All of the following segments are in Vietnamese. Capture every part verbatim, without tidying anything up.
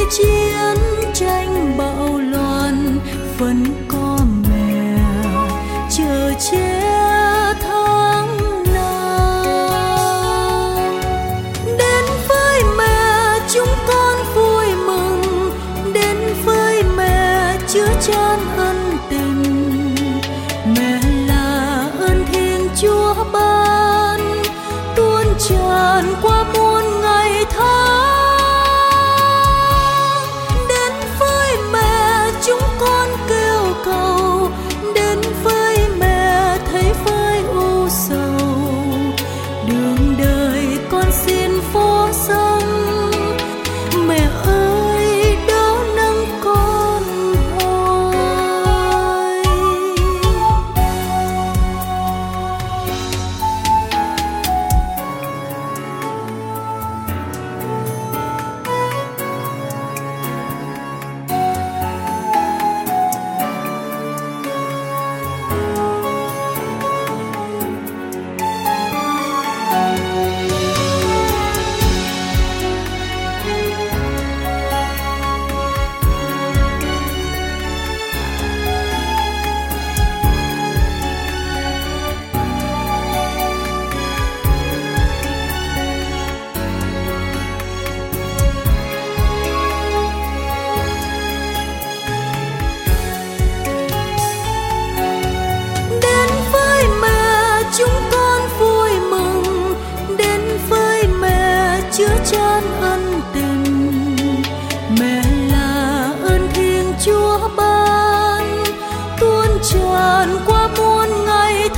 chiến tranh bạo loạn vẫn có mẹ chờ che tháng năm. Đến với mẹ chúng con vui mừng, đến với mẹ chứa chan ân tình. Mẹ là ơn Thiên Chúa ban tuôn tràn qua muôn ngày tháng. Đến với mẹ chúng con kêu cầu, đến với mẹ thấy với u sầu. Đường đời con xin phố dâng, mẹ ơi đỡ nâng con hoài. Đến với mẹ chúng con vui mừng, đến với mẹ chứa chan ân tình. Mẹ là ơn Thiên Chúa ban tuôn tràn qua muôn ngày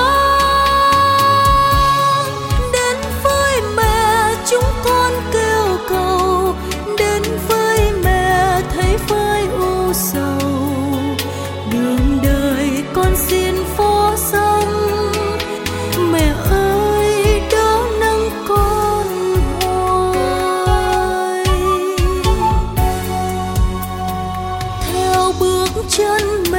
tháng. Đến với mẹ chúng con kêu cầu, đến với mẹ thấy với u sầu. Đường đời con xin phố dâng, mẹ ơi đỡ nâng con hoài. Theo bước chân mẹ